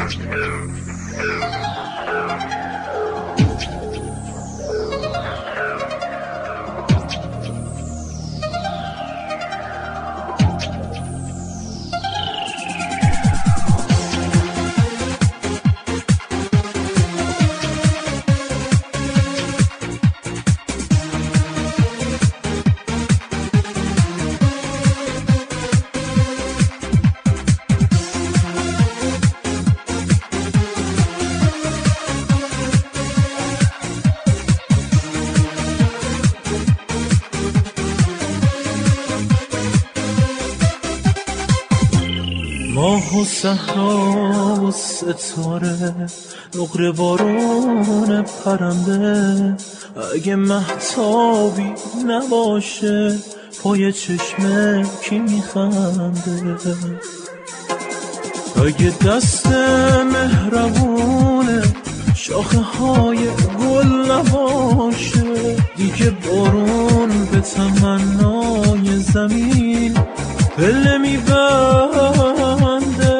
ماه و صحرا و ستاره نقره بارون پرنده، اگه مهتابی نباشه پای چشمه کی میخنده؟ اگه دست مهربونه شاخه های گل نباشه، دیگه بارون به تمنای زمین پله میبنده.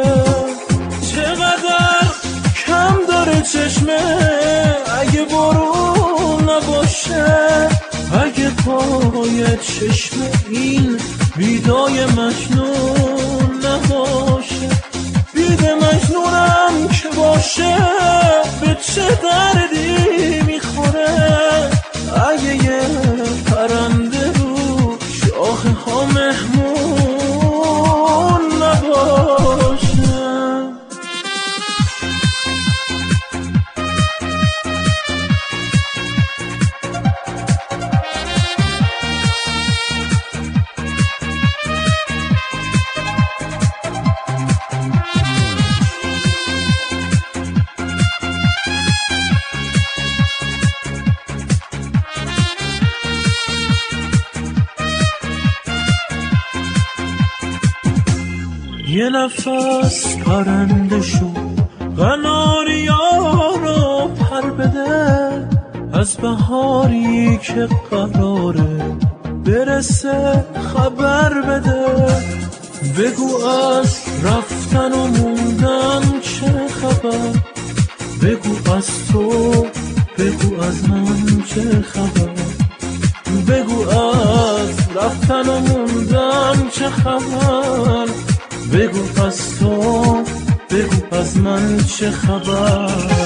چقدر کم داره چشمه اگه بارون نباشه، اگه پای چشمه این بیدای مجنون نباشه. بید مجنونم که باشه به چه دردی میخوره، اگه یه پرنده رو شاخه ها مهمون نباشه. یه نفس پرنده شو قناریا رو پر بده، از بهاری که قراره برسه خبر بده. بگو از رفتن و موندن چه خبر، بگو از تو، بگو از من چه خبر. بگو از رفتن و موندن چه خبر، بگو از تو، بگو از من چه خبر.